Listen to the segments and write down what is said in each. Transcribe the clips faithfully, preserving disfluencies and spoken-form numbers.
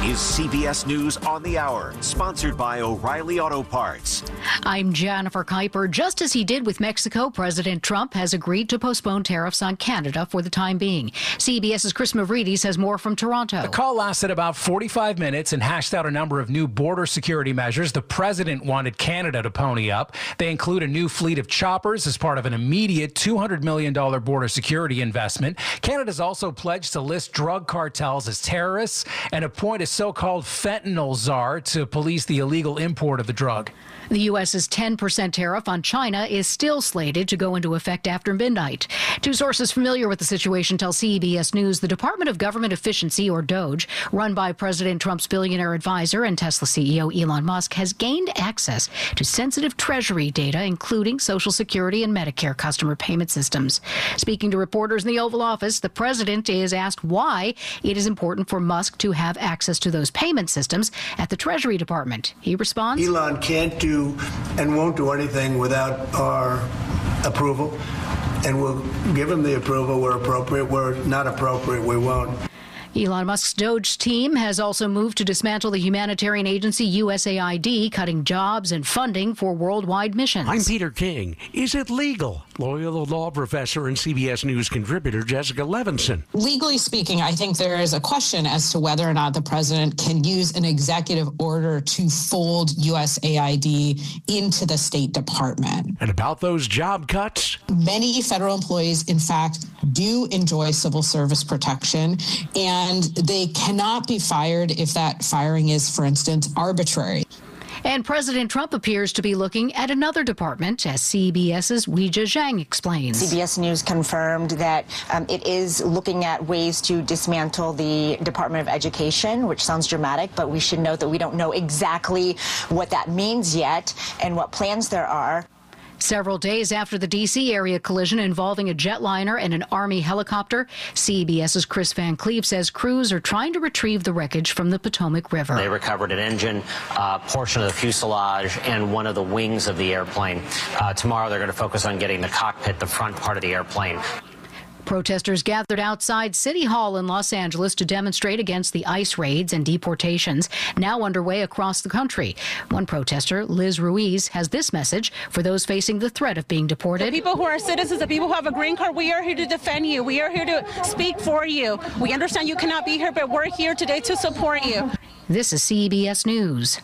is C B S News on the Hour, sponsored by O'Reilly Auto Parts. I'm Jennifer Kuiper. Just as he did with Mexico, President Trump has agreed to postpone tariffs on Canada for the time being. CBS's Chris Mavridis has more from Toronto. The call lasted about forty-five minutes and hashed out a number of new border security measures. The president wanted Canada to pony up. They include a new fleet of choppers as part of an immediate two hundred million dollars border security investment. Canada's also pledged to list drug cartels as terrorists and appoint a so-called fentanyl czar to police the illegal import of the drug. The U S's ten percent tariff on China is still slated to go into effect after midnight. Two sources familiar with the situation tell C B S News the Department of Government Efficiency, or DOGE, run by President Trump's billionaire advisor and Tesla C E O Elon Musk, has gained access to sensitive Treasury data, including Social Security and Medicare customer payment systems. Speaking to reporters in the Oval Office, the president is asked why it is important for Musk to have access to those payment systems at the Treasury Department. He responds, Elon can't do and won't do anything without our approval, and we'll give him the approval where appropriate. Where not appropriate, we won't. Elon Musk's DOGE team has also moved to dismantle the humanitarian agency U S A I D, cutting jobs and funding for worldwide missions. I'm Peter King. Is it legal? Loyola law professor and C B S News contributor Jessica Levinson. Legally speaking, I think there is a question as to whether or not the president can use an executive order to fold U S A I D into the State Department. And about those job cuts? Many federal employees, in fact, do enjoy civil service protection, and they cannot be fired if that firing is, for instance, arbitrary. And President Trump appears to be looking at another department, as CBS's Weijia Zhang explains. C B S News confirmed that um, it is looking at ways to dismantle the Department of Education, which sounds dramatic, but we should note that we don't know exactly what that means yet and what plans there are. Several days after the D C area collision involving a jetliner and an Army helicopter, CBS's Chris Van Cleave says crews are trying to retrieve the wreckage from the Potomac River. They recovered an engine, uh, portion of the fuselage, and one of the wings of the airplane. Uh, tomorrow they're going to focus on getting the cockpit, the front part of the airplane. Protesters gathered outside City Hall in Los Angeles to demonstrate against the ICE raids and deportations now underway across the country. One protester, Liz Ruiz, has this message for those facing the threat of being deported. The people who are citizens, the people who have a green card, we are here to defend you. We are here to speak for you. We understand you cannot be here, but we're here today to support you. This is C B S News.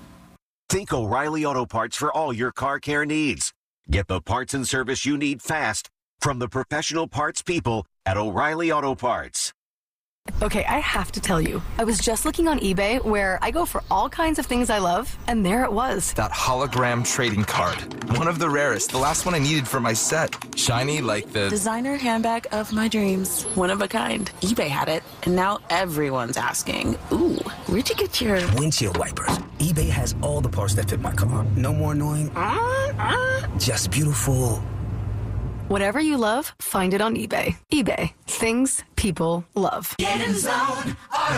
Think O'Reilly Auto Parts for all your car care needs. Get the parts and service you need fast from the professional parts people at O'Reilly Auto Parts. Okay, I have to tell you, I was just looking on eBay where I go for all kinds of things I love, and there it was. That hologram trading card. One of the rarest. The last one I needed for my set. Shiny like the... designer handbag of my dreams. One of a kind. eBay had it, and now everyone's asking, ooh, where'd you get your... windshield wipers. eBay has all the parts that fit my car. No more annoying... Uh, uh, just beautiful... Whatever you love, find it on eBay. eBay. Things people love. Get in zone,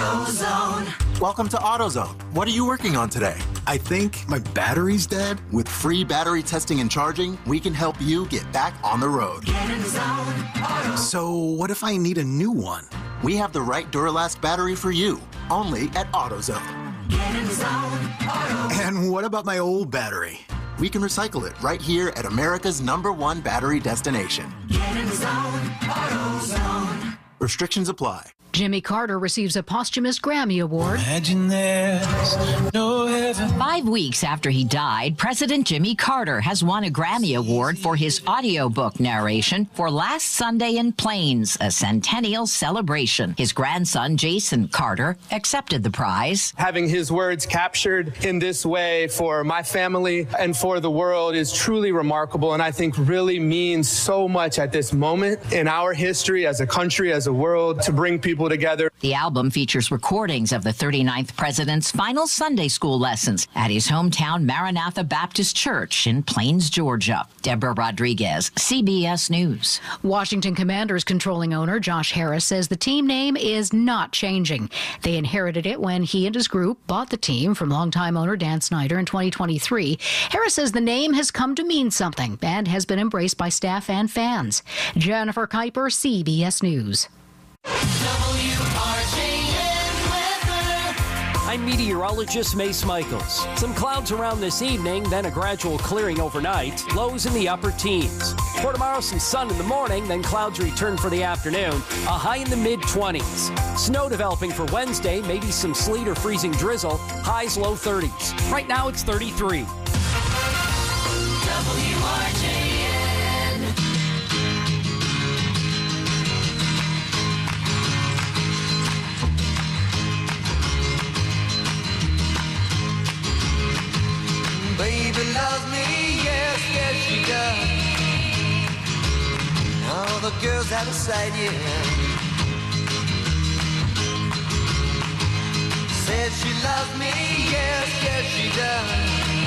AutoZone. Welcome to AutoZone. What are you working on today? I think my battery's dead. With free battery testing and charging, we can help you get back on the road. Get in zone, Auto. So what if I need a new one? We have the right Duralast battery for you, only at AutoZone. Get in zone, Auto. And what about my old battery? We can recycle it right here at America's number one battery destination. Get in zone, AutoZone. Restrictions apply. Jimmy Carter receives a posthumous Grammy Award. Imagine there's no heaven. Five weeks after he died, President Jimmy Carter has won a Grammy Award for his audiobook narration for Last Sunday in Plains, a centennial celebration. His grandson, Jason Carter, accepted the prize. Having his words captured in this way for my family and for the world is truly remarkable, and I think really means so much at this moment in our history as a country, as a world, to bring people together. The album features recordings of the thirty-ninth president's final Sunday school lessons at his hometown Maranatha Baptist Church in Plains, Georgia. Deborah Rodriguez, C B S News. Washington Commanders controlling owner Josh Harris says the team name is not changing. They inherited it when he and his group bought the team from longtime owner Dan Snyder in twenty twenty-three. Harris says the name has come to mean something and has been embraced by staff and fans. Jennifer Kuiper, C B S News. W R J N weather. I'm meteorologist Mace Michaels. Some clouds around this evening, then a gradual clearing overnight. Lows in the upper teens. For tomorrow, some sun in the morning, then clouds return for the afternoon. A high in the mid-twenties. Snow developing for Wednesday, maybe some sleet or freezing drizzle. Highs low thirties. Right now, it's thirty-three. W R J N. Baby loves me, yes, yes she does. All the girls out of sight, yeah. Says she loves me, yes, yes she does.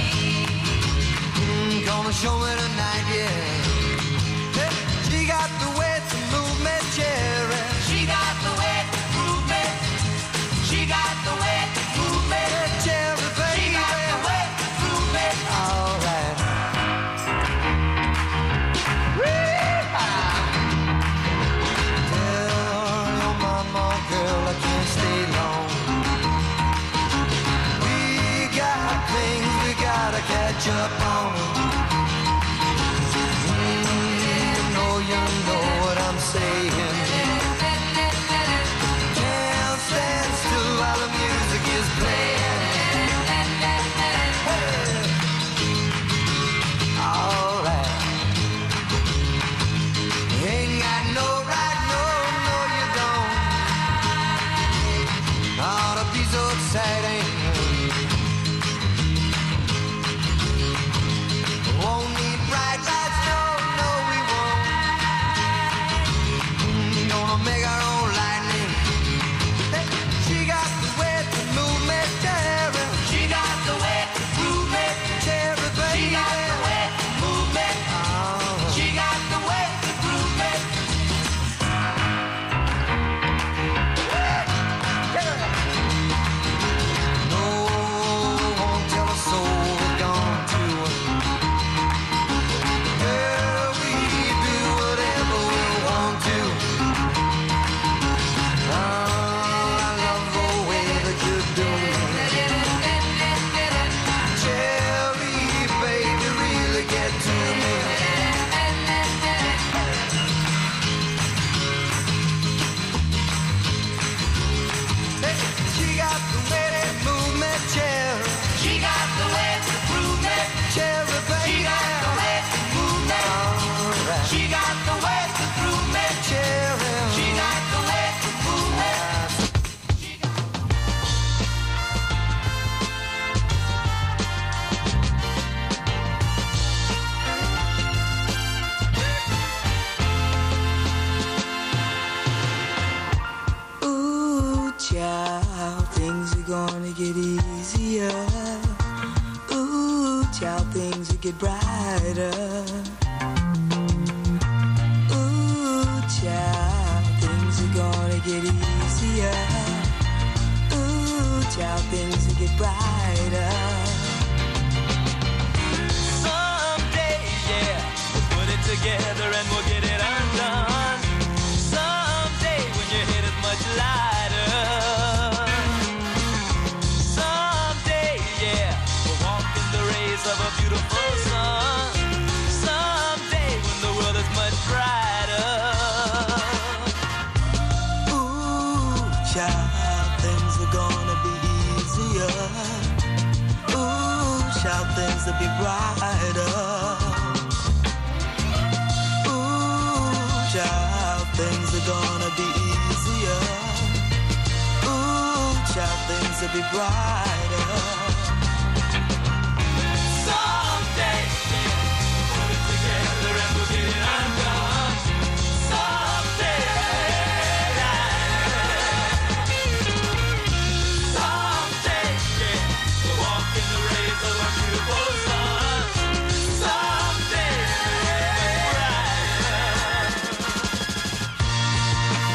Mm, gonna show me tonight, yeah. Hey, she got the way to move me, cherry. She got the way to move me. She got the way to move me, cherry, baby. She got the way to move me. All right. Tell your mama, girl, I can't stay long. We got things we gotta catch up on. You know, you know what I'm saying. Can't stand still while the music is playing. Hey. All right. Ain't got no right, no, no, you don't. Ought to be so exciting. Won't need bright lights, no, no, we won't. Mm, gonna make our own lightning. Hey, she got the way to move me, cherry. She got the way to move me, cherry, baby. She got the way to move me. Oh. She got the way to move me. No, won't tell a soul we're gone to. Girl, we do whatever we want to. Oh, I love the way that you do me. Cherry, baby, really get to me. Hey, she got the way to move me, cherry. She got the way to prove me, cherry, baby. She got the way to move me. Right. She got the way to prove me, cherry. She got the way to move me. Ooh, child, things are gonna get easier. Ooh, child, things will get brighter. Ooh, child, things are gonna get easier. Ooh, child, things will get brighter. Someday, yeah, we'll put it together and we'll get it undone. Someday, when your head is much lighter. Someday, yeah, we'll walk in the rays of a beautiful sun. Someday, when the world is much brighter. Ooh, child, things are gonna be easier. Ooh, child, things will be brighter. Ooh, child, things are gonna be easier. Ooh, child, things will be brighter. Someday, put it together and we'll get it undone. Someday, someday, yeah, we'll walk in the rays of a beautiful sun. Someday,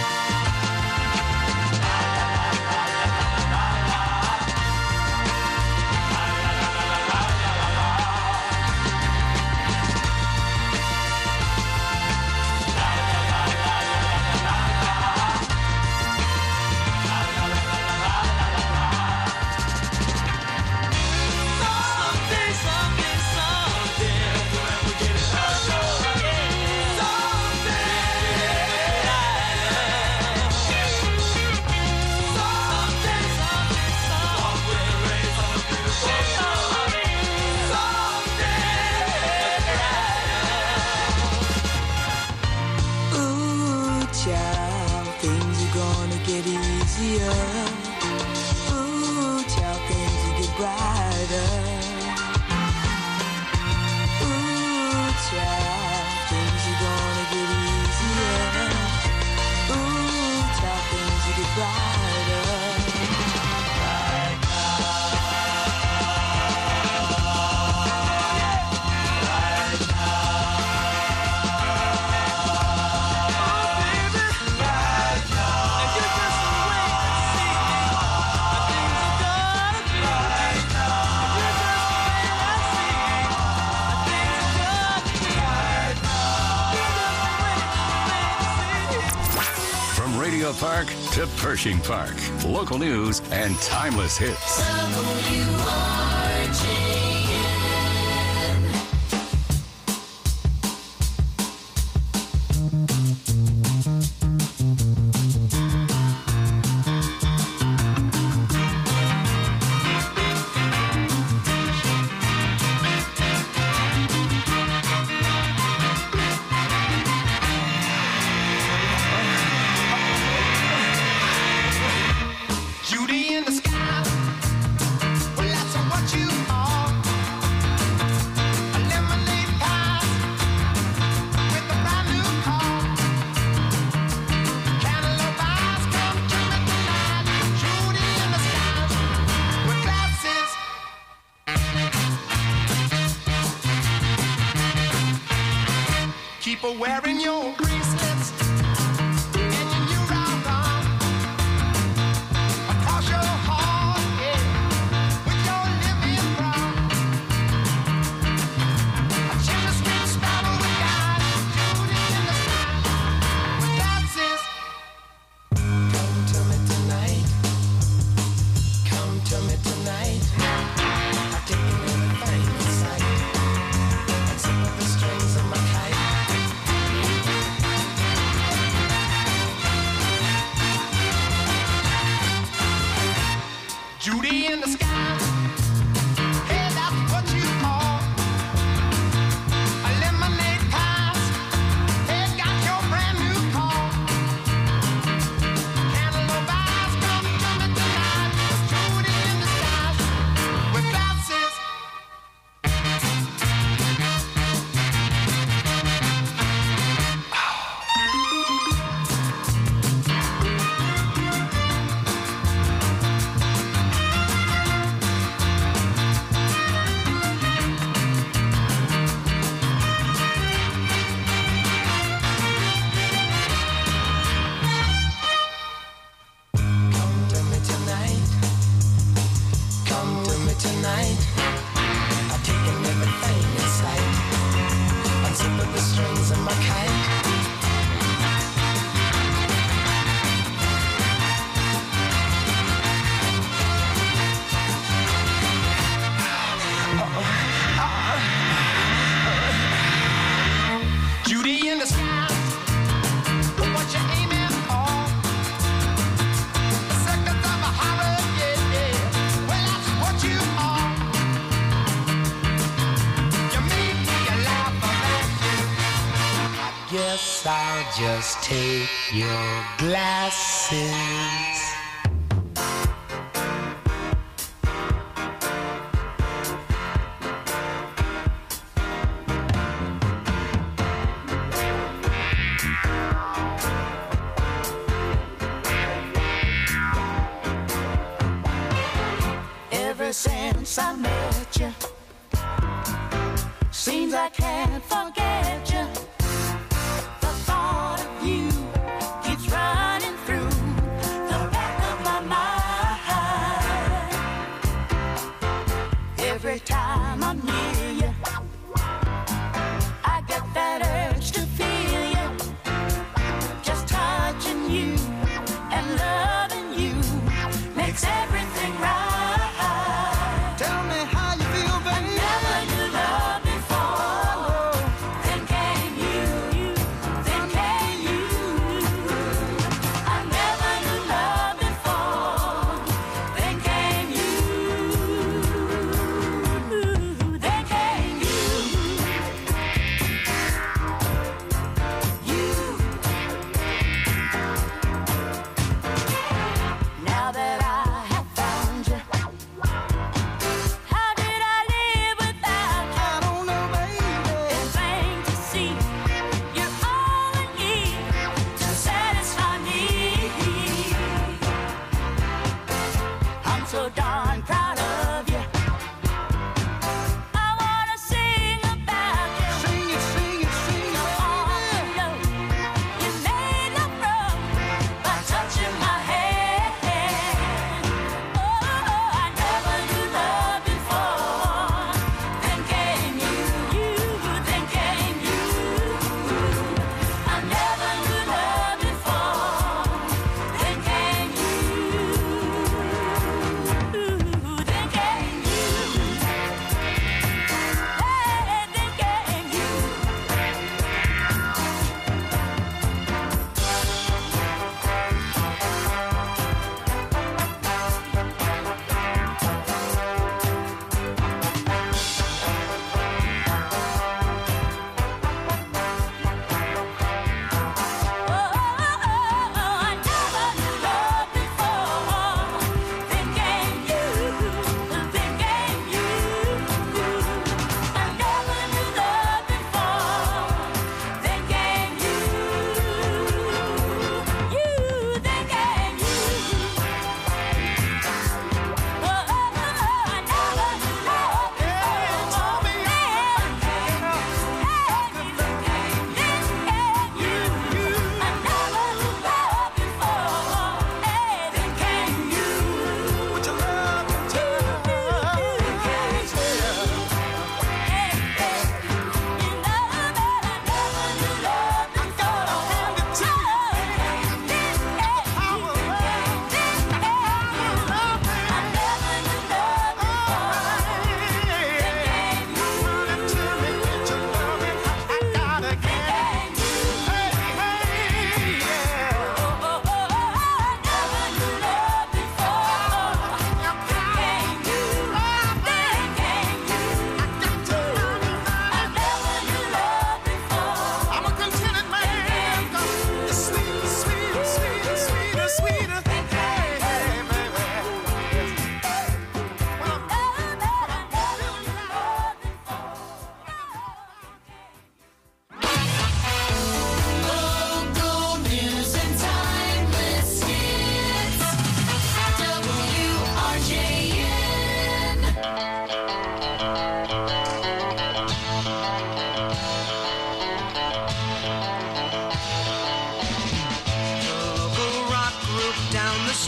brighter. easier. Ooh, child, things will get brighter. Ooh, child, things are gonna get easier. Ooh, child, things will get brighter. Right now. Right now. Oh, baby. Right now. And you just wait and see how things are gonna be. Right now. You just wait and see how things are gonna be. Right now. You just wait, wait and see. From Radio Park to Pershing Park, local news and timeless hits. W R J N. Judy in the sky. Well, that's what you are. A lemonade pie with a brand new car. Cantaloupe eyes come to me tonight. Judy in the sky with glasses. Keep her wearing your bracelets and your new round arm. Across your heart, yeah, with your living brown. A chimney sweet sparrow we got, Judy in the sky with glasses. Come to me tonight. Come to me tonight. I've taken everything in sight. Except for the strings of my kite. Judy in the sky. Hey, that's what you call a lemonade pie. Hey, got your brand new car. Cantaloupe eyes come to me tonight. Judy in the sky with glasses. Come to me tonight. Come to me tonight. I've taken everything in sight. Unzipping the strings of my kite. Judy in the sky. What you aiming for? The seconds of a horror, yeah, yeah. Well, that's what you are. You make me laugh at you. I guess I'll just take your glasses. Ever since I met you, seems I can't forget you. The thought of you keeps running through the back of my mind. Every time I'm near you, I get that urge to feel you. Just touching you and loving you makes everything right. Tell me how you feel, baby. Never knew love before. Then came you, then came you. I never knew love before. Then came you, then came you. You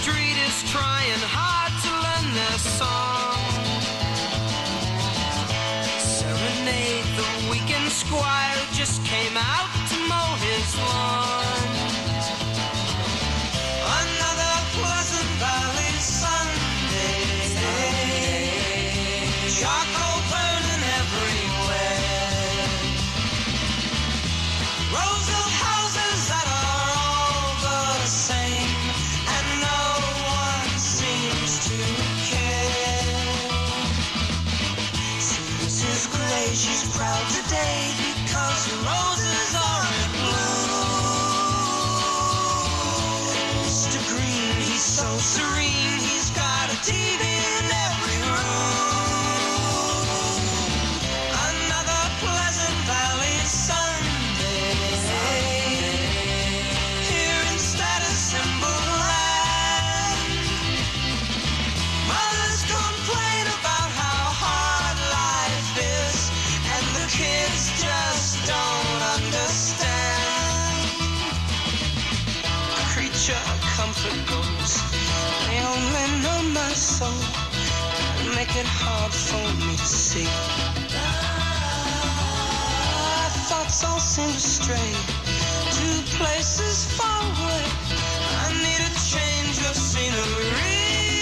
street is trying hard to learn their song. Serenade the weekend squire who just came out to mow his lawn. Another Pleasant Valley Sunday. Charcoal burning everywhere. Rows of houses that are all the same, and no one seems to care. See, Missus Gray, she's proud today because the roses are in bloom. Mister Green, he's so serene, he's got a T V in every room. Another Pleasant Valley Sunday. Here in Status Symbol Land. Mothers complain about how hard life is, and the kids just don't understand. Creature of comfort goes, they only know my soul, and make it hard for me to see. My thoughts all seem to stray to places far away. I need a change of scenery.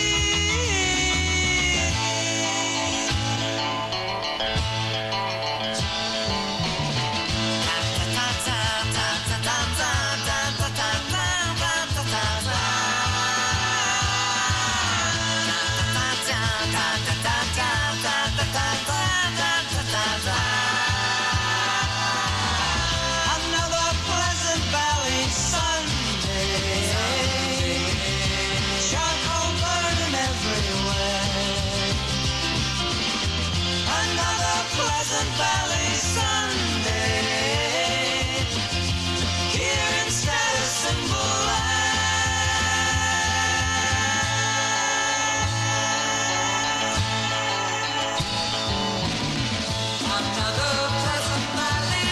Another Pleasant Valley Sunday. Charcoal burning everywhere. Another Pleasant Valley Sunday. Here in Status Symbol Another Pleasant Valley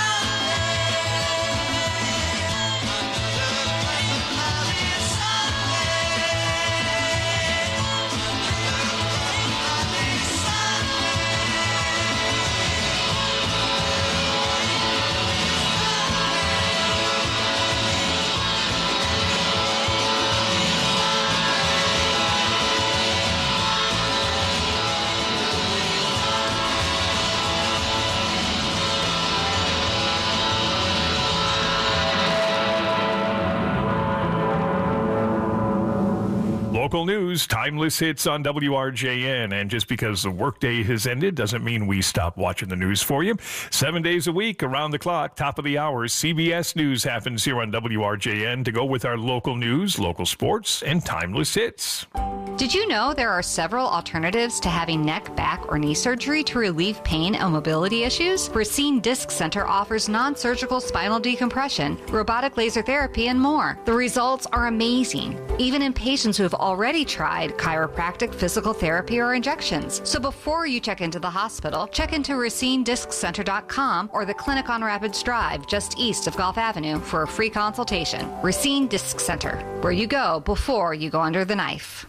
Local news, timeless hits on W R J N. And just because the workday has ended doesn't mean we stop watching the news for you. Seven days a week, around the clock, top of the hour, C B S News happens here on W R J N to go with our local news, local sports, and timeless hits. Did you know there are several alternatives to having neck, back, or knee surgery to relieve pain and mobility issues? Racine Disc Center offers non-surgical spinal decompression, robotic laser therapy, and more. The results are amazing, even in patients who have already tried chiropractic, physical therapy, or injections. So before you check into the hospital, check into racine disc center dot com or the clinic on Rapids Drive, just east of Gulf Avenue, for a free consultation. Racine Disc Center, where you go before you go under the knife.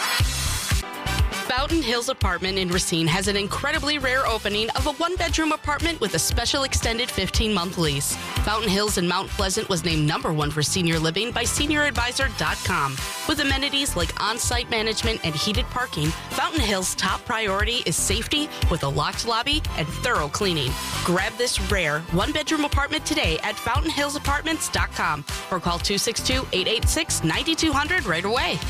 Fountain Hills Apartment in Racine has an incredibly rare opening of a one-bedroom apartment with a special extended fifteen-month lease. Fountain Hills in Mount Pleasant was named number one for senior living by senior advisor dot com. With amenities like on-site management and heated parking, Fountain Hills' top priority is safety with a locked lobby and thorough cleaning. Grab this rare one-bedroom apartment today at fountain hills apartments dot com or call two six two, eight eight six, nine two zero zero right away.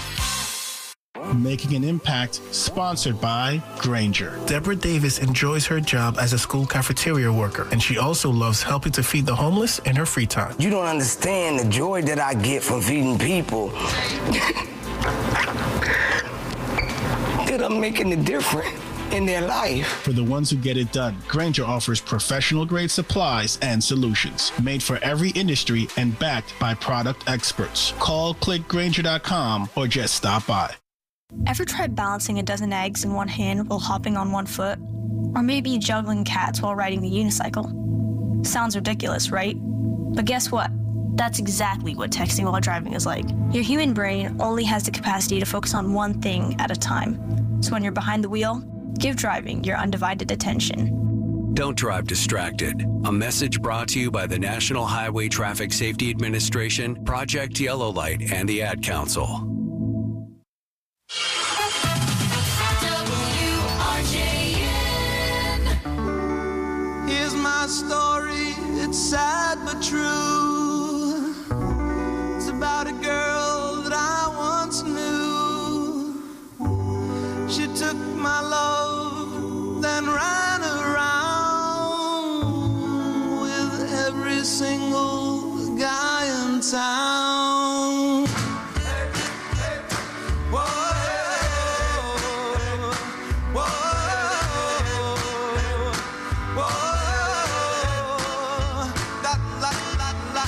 Making an Impact, sponsored by Grainger. Deborah Davis enjoys her job as a school cafeteria worker, and she also loves helping to feed the homeless in her free time. You don't understand the joy that I get from feeding people. That I'm making a difference in their life. For the ones who get it done, Grainger offers professional-grade supplies and solutions made for every industry and backed by product experts. Call click grainger dot com or just stop by. Ever tried balancing a dozen eggs in one hand while hopping on one foot? Or maybe juggling cats while riding the unicycle? Sounds ridiculous, right? But guess what? That's exactly what texting while driving is like. Your human brain only has the capacity to focus on one thing at a time. So when you're behind the wheel, give driving your undivided attention. Don't drive distracted. A message brought to you by the National Highway Traffic Safety Administration, Project Yellow Light, and the Ad Council. W R J N. Here's my story, it's sad but true. It's about a girl that I once knew. She took my love, then ran around with every single guy in town. Whoa, whoa, whoa, la, la, la, la,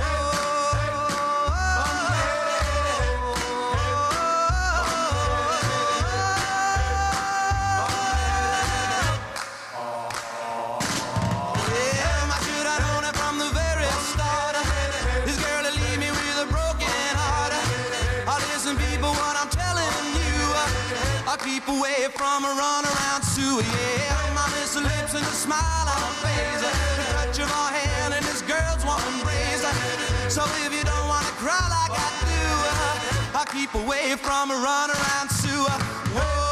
yeah, I should have known it from the very start. This girl will leave me with a broken heart. Oh, listen, people, what I'm telling you, I'll keep away from a run around Sue. Yeah, my miss her lips and a smile on her face, the touch of her hand and this girl's one embrace. So if you don't want to cry like I do, I'll keep away from a run around Sue. Whoa.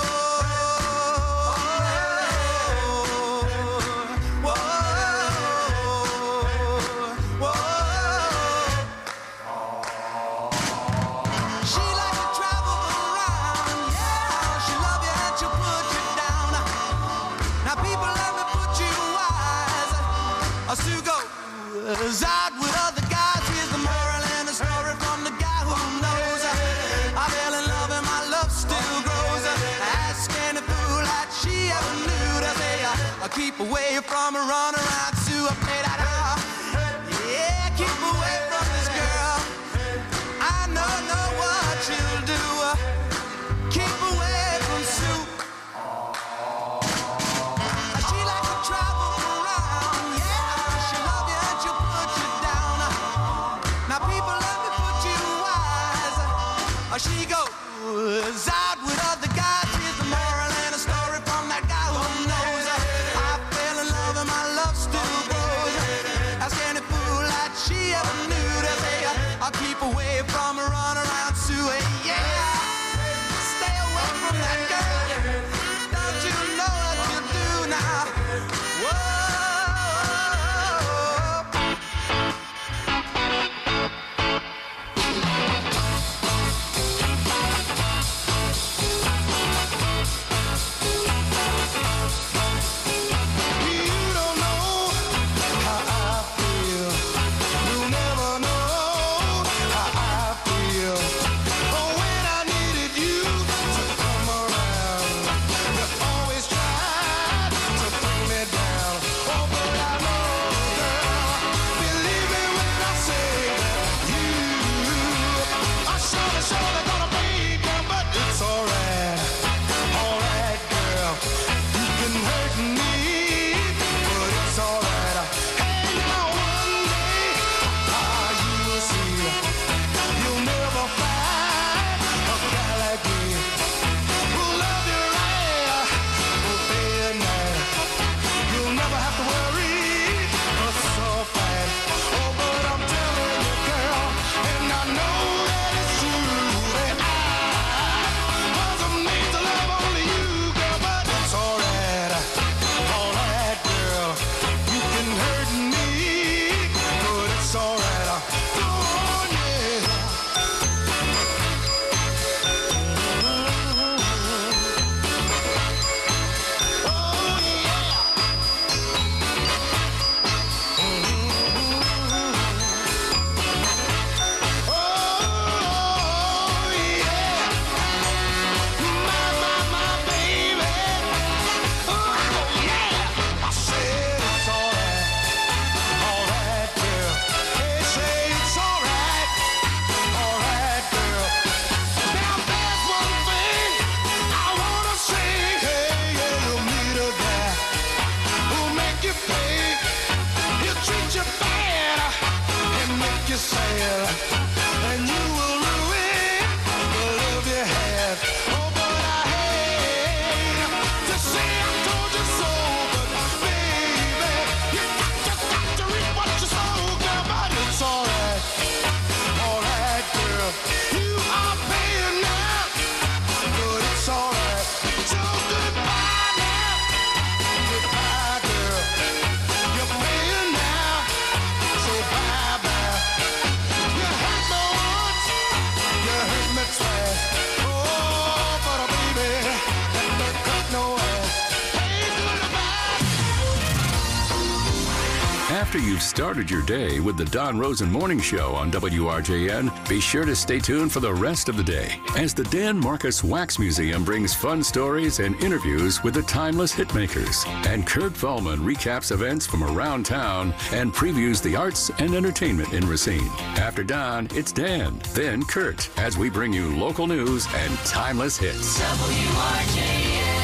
She like to travel around, yeah. She love you and she'll put you down. Now people, let me put you wise. Sue goes out with other guys. Here's the moral and the story from the guy who knows. I fell in love and my love still grows. Ask any fool that she ever knew to say, I'll keep away from a run around Sue. I play that out. Yeah, keep away from this girl. I know, know what you'll do. Keep away from Sue. She like to travel around, yeah. She love you and she'll put you down. Now people, let me put you wise. She goes out with other guys. Here's the moral and a story from that guy who knows. I fell in love and my love still grows. After you've started your day with the Don Rosen Morning Show on W R J N, be sure to stay tuned for the rest of the day as the Dan Marcus Wax Museum brings fun stories and interviews with the timeless hitmakers. And Kurt Vollman recaps events from around town and previews the arts and entertainment in Racine. After Don, it's Dan, then Kurt, as we bring you local news and timeless hits. W R J N.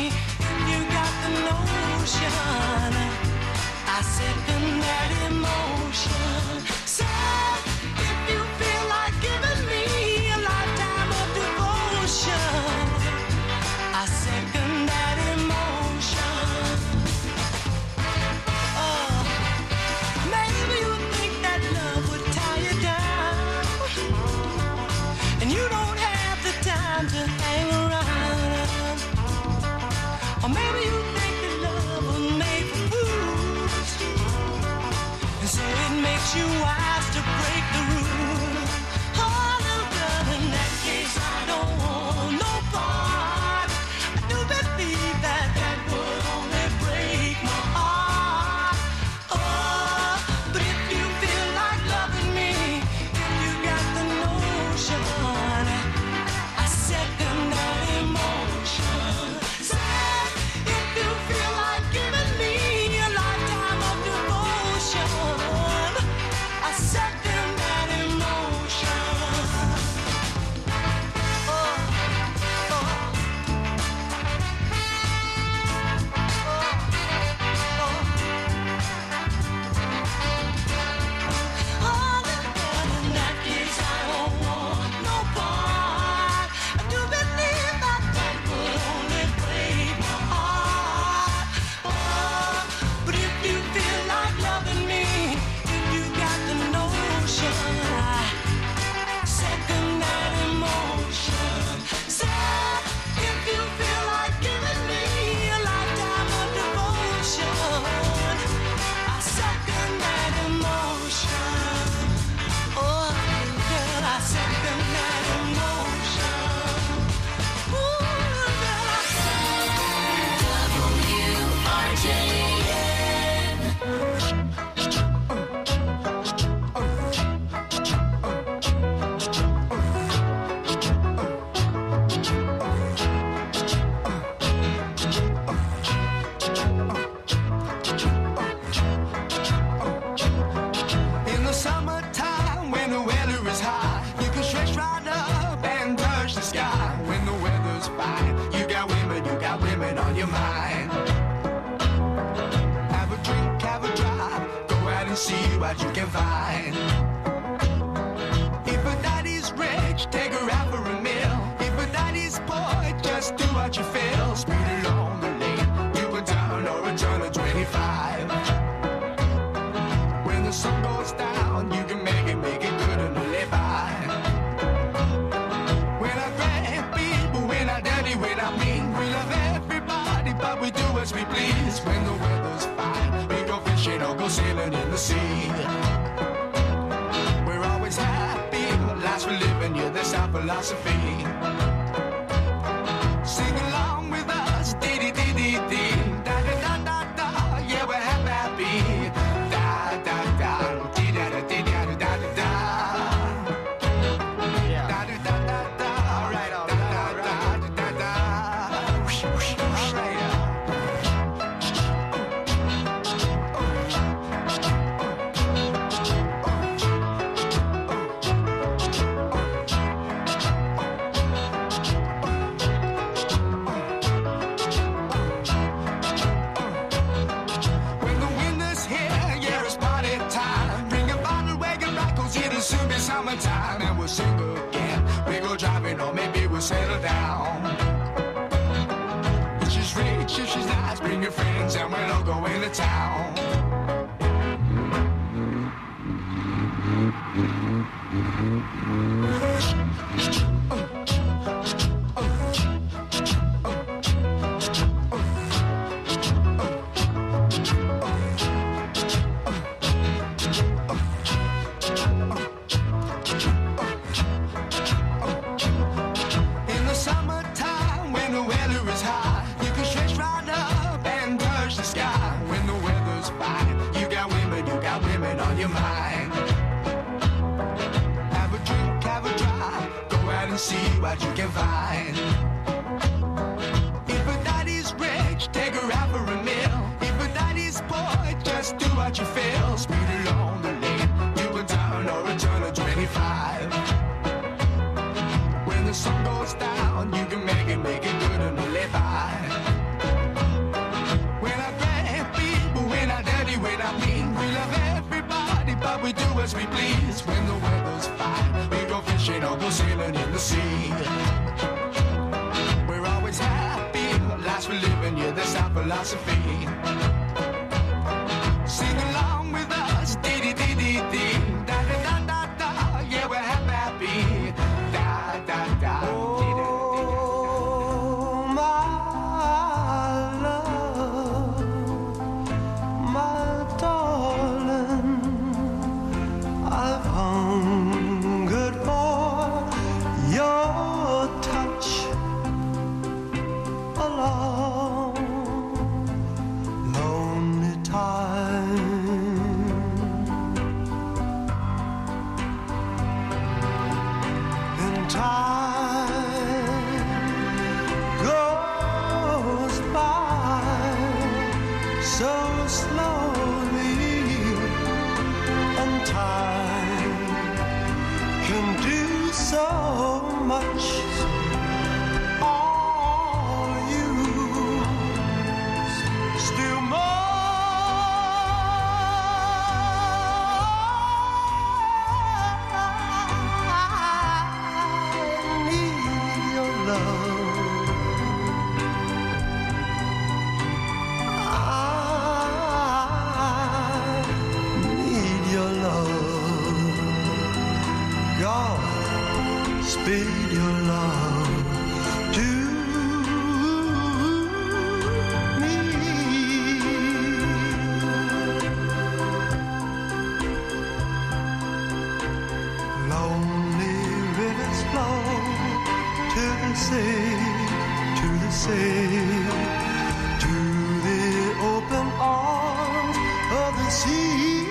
I second that emotion. Or maybe you think that love was made for fools, and so it makes you wise to break the rules. Oh, little girl, in that case, I don't want no part. I do believe that that would only break my heart. Oh, but if you feel like loving me, if you got the notion, I second that emotion. Say, if you feel like giving me a lifetime of devotion, I second that emotion. Oh, oh, oh, oh, little girl, in that case, I don't want no part. I do believe that that would only break my heart. Oh, but if you feel like loving me, if you got the notion, I second that emotion. Say, if you feel like giving me a lifetime of devotion, I second that emotion. Oh, girl, I second that emotion. Ooh, girl, I W R J In the summertime, when the weather is hot, you can stretch right up and touch the sky. When the weather's fine, you got women, you got women on your mind. Have a drink, have a drive, go out and see what you can find. If a daddy's rich, take her out for a meal. If a daddy's poor, just do what you feel. Speed along the lane, you go down or a turn of twenty-five. When the sun goes down, you can make it, make it good and live by. When I grab people, when I daddy, when I mean, we love everybody, but we do as we please. When the weather's fine, we go fishing or go sailing in the sea. We're always happy, lives we're living, yeah, that's our philosophy. Sing along with us, dee dee dee dee dee, da da da da da, yeah, we're happy, happy. Da da da, dee da da dee da da da da da. Da da da da da, all right, all right, all right, da da da. Whoosh, whoosh, whoosh, all right. When the winter's here, yeah, it's party time. Bring a bottle, wagon rock, 'cause it'll soon be summertime. And we'll sing again. We go driving, or maybe we'll settle down. If she's rich, if she's nice, bring your friends, and we'll all go into town. In the summertime, when the weather is hot, you can stretch right up and touch the sky. When the weather's fine, you got women, you got women on your mind. Have a drink, have a drive, go out and see what you can find. If a daddy's rich, take her out for a meal. If a daddy's poor, just do what you feel. Speed along the lane, you go down or a turn of twenty-five. When the sun goes down, you can make it, make it good and live by. When I grab people, when I daddy, when I mean, we love everybody, but we do as we please. When the weather's fine, we go fishing or go sailing in the sea. We're always happy, lives we're living, yeah, that's our philosophy. Sing along with us, dee dee dee dee dee, da da da da da, yeah, we're happy, happy, da da da. Oh, my to say to the open arms of the sea.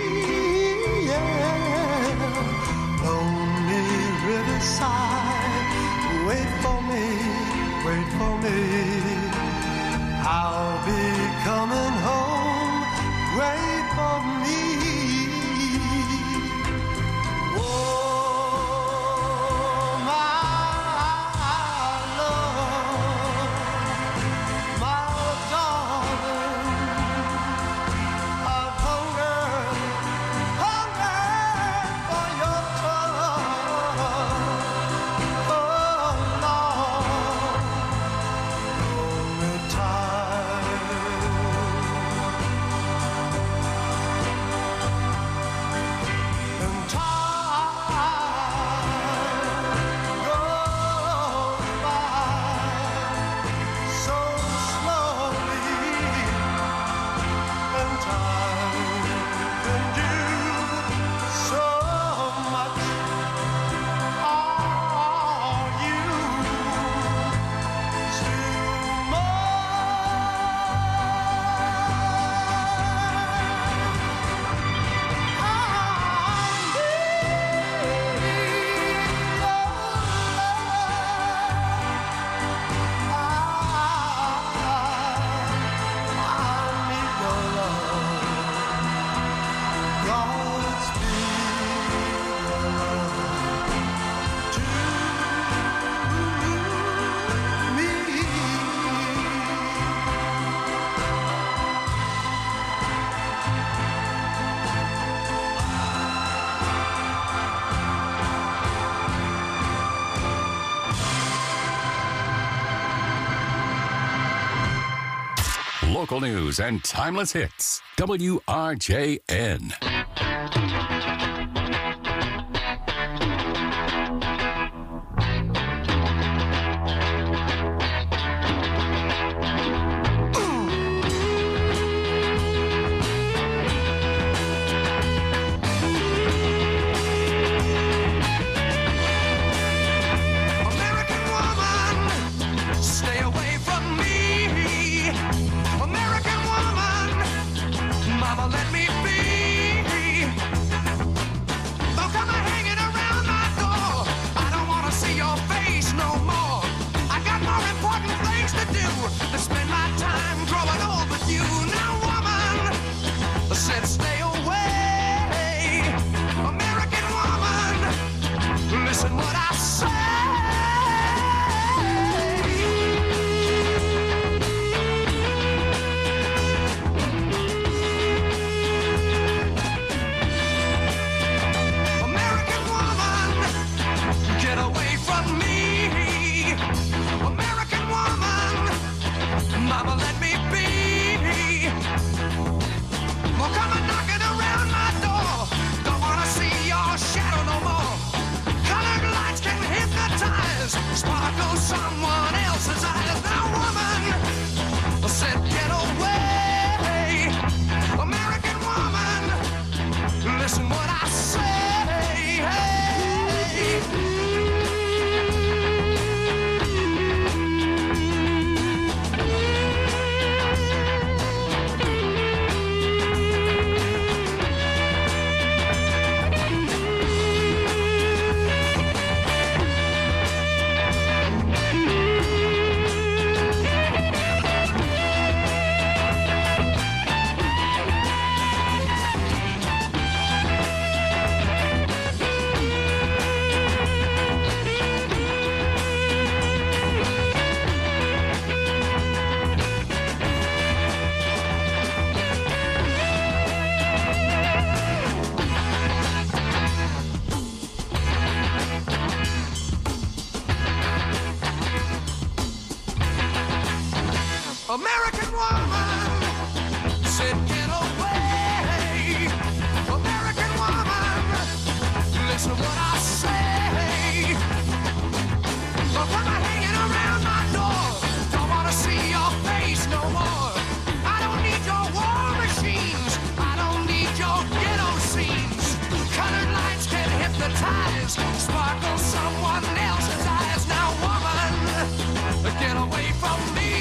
Yeah. Lonely riverside, wait for me, wait for me. I'll be coming home, wait for me. Oh, my love, my darling, I've hungered, hungered for your touch. Oh, Lord, only time. And time goes by so slowly, and time can do so much. Are you still Local news and timeless hits. W R J N. American woman, stay away from me. American woman, mama, let me be. Don't come hanging around my door. I don't want to see your face no more. I got more important things to do than spend my time growing old with you. Now, woman, I said stay away. American woman, listen what I say. American woman, get away from me. American woman, mama, let me be. Well, come and knocking around my door. Don't wanna see your shadow no more. Colored lights can hypnotize, sparkle someone else's eyes. Now, woman, I said get away. American woman, listen what I say. American woman, said get away. American woman, listen what I say. Don't come hanging around my door. Don't wanna see your face no more. I don't need your war machines. I don't need your ghetto scenes. Colored lights can hypnotize, sparkle someone else's eyes. Now, woman, get away from me.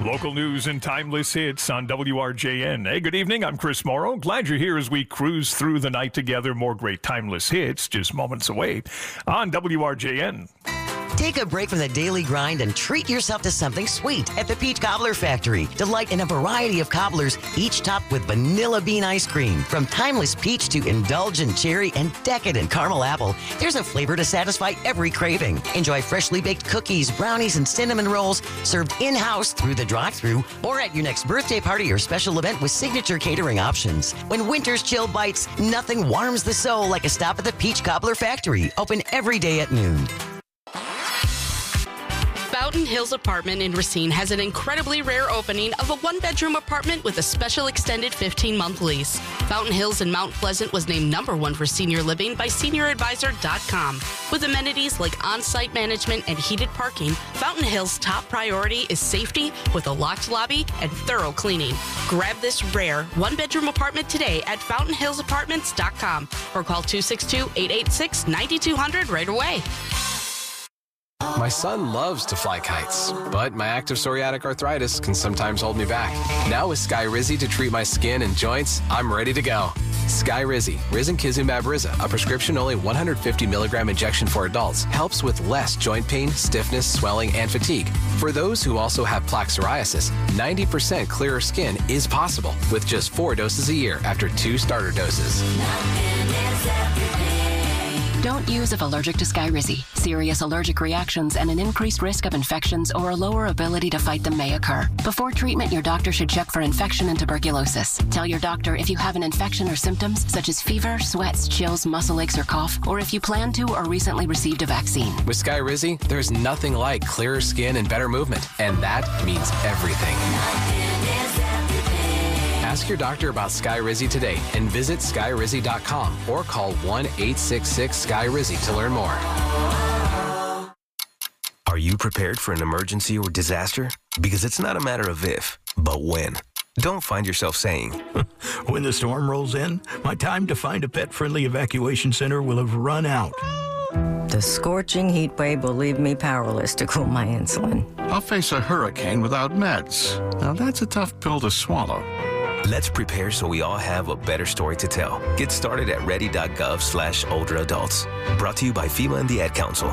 Local news and timeless hits on W R J N. Hey, good evening. I'm Chris Morrow. Glad you're here as we cruise through the night together. More great timeless hits just moments away on W R J N. Take a break from the daily grind and treat yourself to something sweet at the Peach Cobbler Factory. Delight in a variety of cobblers, each topped with vanilla bean ice cream. From timeless peach to indulgent cherry and decadent caramel apple, there's a flavor to satisfy every craving. Enjoy freshly baked cookies, brownies, and cinnamon rolls served in-house through the drive-thru or at your next birthday party or special event with signature catering options. When winter's chill bites, nothing warms the soul like a stop at the Peach Cobbler Factory. Open every day at noon. Fountain Hills Apartment in Racine has an incredibly rare opening of a one-bedroom apartment with a special extended fifteen-month lease. Fountain Hills in Mount Pleasant was named number one for senior living by senior advisor dot com. With amenities like on-site management and heated parking, Fountain Hills' top priority is safety with a locked lobby and thorough cleaning. Grab this rare one-bedroom apartment today at fountain hills apartments dot com or call two six two, eight eight six, nine two zero zero right away. My son loves to fly kites, but my active psoriatic arthritis can sometimes hold me back. Now with Skyrizi to treat my skin and joints, I'm ready to go. Skyrizi, Risankizumab Riza, a prescription-only one hundred fifty milligram injection for adults, helps with less joint pain, stiffness, swelling, and fatigue. For those who also have plaque psoriasis, ninety percent clearer skin is possible with just four doses a year after two starter doses. Don't use if allergic to Skyrizi. Serious allergic reactions and an increased risk of infections or a lower ability to fight them may occur. Before treatment, your doctor should check for infection and tuberculosis. Tell your doctor if you have an infection or symptoms such as fever, sweats, chills, muscle aches, or cough, or if you plan to or recently received a vaccine. With Skyrizi, there's nothing like clearer skin and better movement, and that means everything. Ask your doctor about Skyrizi today and visit skyrizi dot com or call one eight six six Sky Rizzy to learn more. Are you prepared for an emergency or disaster? Because it's not a matter of if, but when. Don't find yourself saying, when the storm rolls in, my time to find a pet-friendly evacuation center will have run out. The scorching heat wave will leave me powerless to cool my insulin. I'll face a hurricane without meds. Now that's a tough pill to swallow. Let's prepare so we all have a better story to tell. Get started at ready dot gov slash older adults. Brought to you by FEMA and the Ad Council.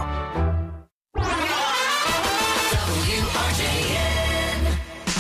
W R J N.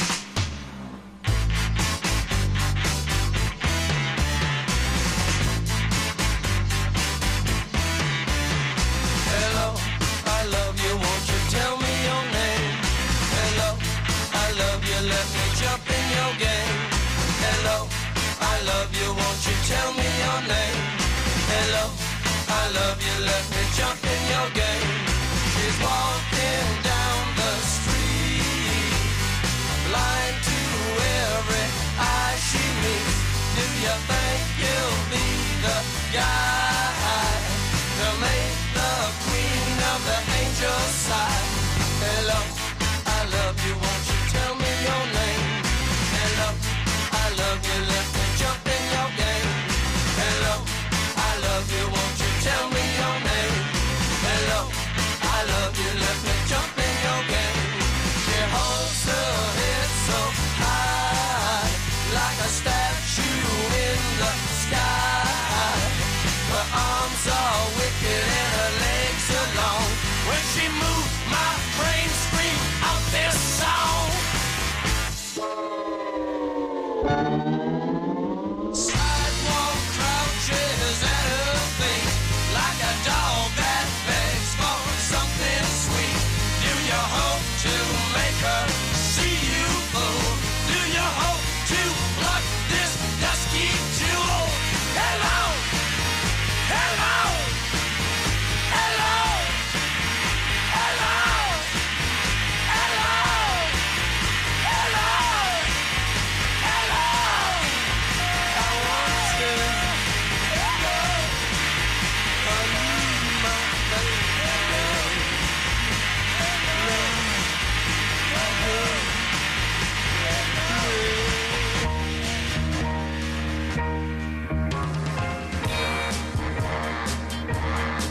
Hello, I love you, won't you tell me your name? Hello, I love you, let me jump in your game. Hello, I love you, won't you tell me your name? Hello, I love you, let me jump in your game. She's walking down the street, blind to every eye she meets. Do you think you'll be the guy to make the queen of the angels sigh? Hello, I love you, won't you tell me your name? Hello, I love you, let me jump in your game. Hello, I love you, won't you tell me your name? Hello, I love you, let me jump in your game. She holds her head so high, like a statue in the sky. Her arms are wicked and her legs are long. When she moves, my brain screams out this song. Sidewalk crouches at her feet, like a dog that begs for something sweet. Do you hope to make her see you fool? Do you hope to pluck this dusky jewel? Hello, hello, hello, hello, hello, hello, hello. I want to go. I need my baby.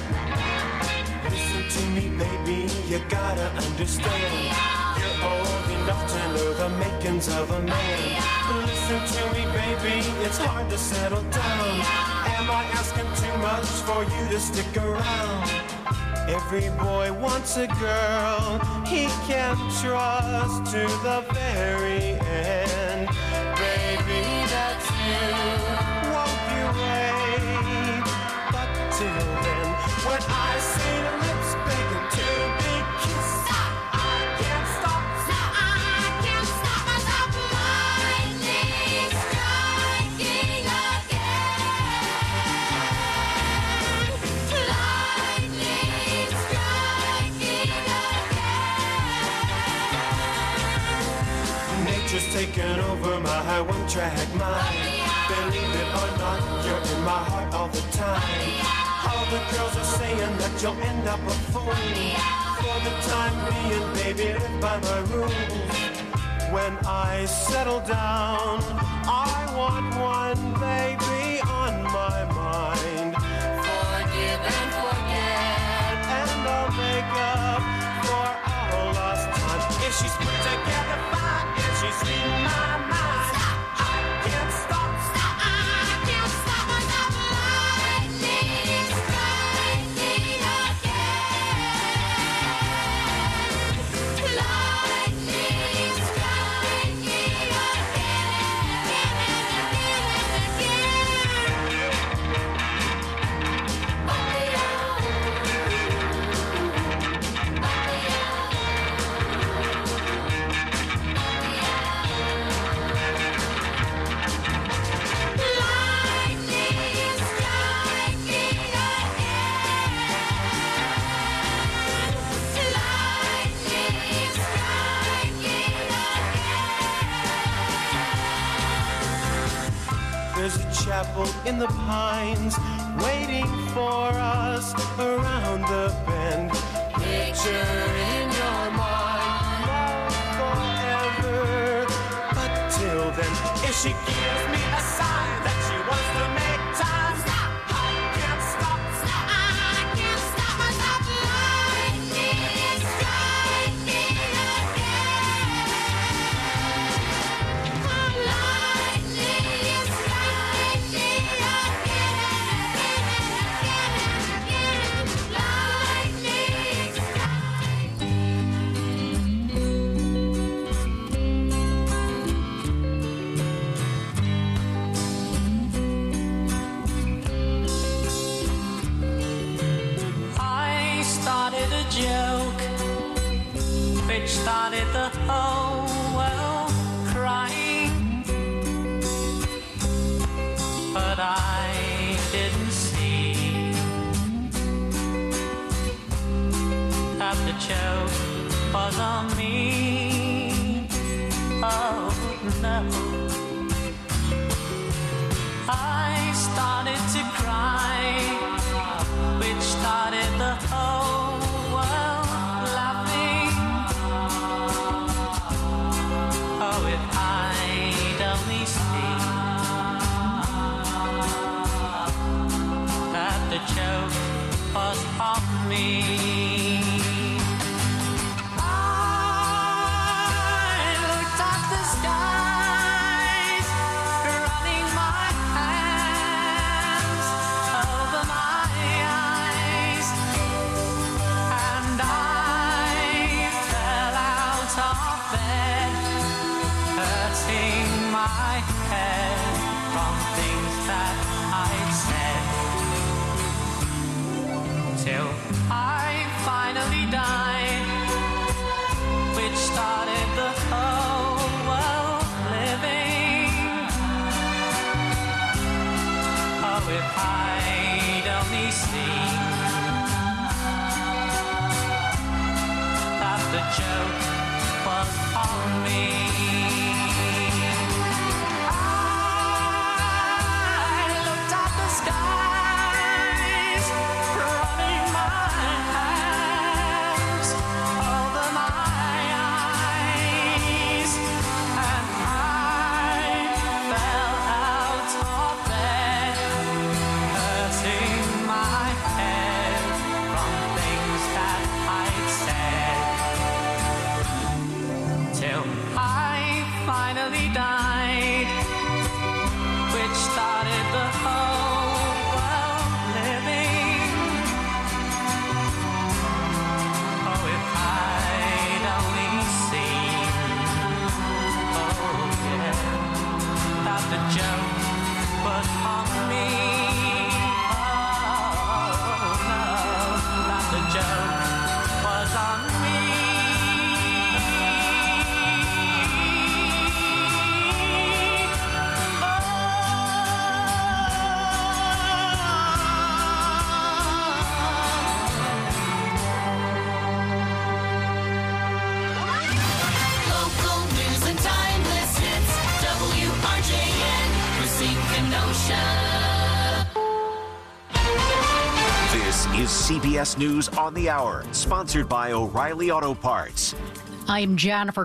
Listen to me, baby, you gotta understand. You're old enough to know the makings of a man. Listen to me, baby, it's hard to settle down. Am I asking too much for you to stick around? Every boy wants a girl he can trust to the very end. Baby, that's you, won't you wait? But till then, when I see the lips begging to be kissed, I can't stop, I can't stop myself. Lightning striking again. Lightning striking again. Nature's taken over my one-track mind. Believe it or not, you're in my heart all the time. All the girls are saying that you'll end up a fool. For the time being, baby, live by my rules. When I settle down, I want one baby on my mind. Forgive and forget, and I'll make up for all lost time. If she's put together fine, if she's sweet in my mind, I can't stop, stop, I can't stop myself. Lightning striking again. Lightning striking There's a chapel in the pines waiting for us around the bend. Picture in your mind, love forever. But till then, if she gives me a sign that she wants to make time, stop, I can't stop, stop, I can't stop myself. Lightning striking again. Lightning striking I started a joke which started the whole world crying, but I didn't see that the joke was on me. Oh no, I started to cry, which started the whole world laughing. Oh, if I'd only seen that the joke was on me. I looked at the skies, running my hands over my eyes, and I fell out of bed, hurting my head from things that I'd said, till I finally died, which started the whole world living. Oh, if I'd only seen that the joke was on me. I looked at the skies, running my hands over my eyes, and I fell out of bed, hurting my head from things that I'd said, till is C B S News on the Hour, sponsored by O'Reilly Auto Parts. I'm Jennifer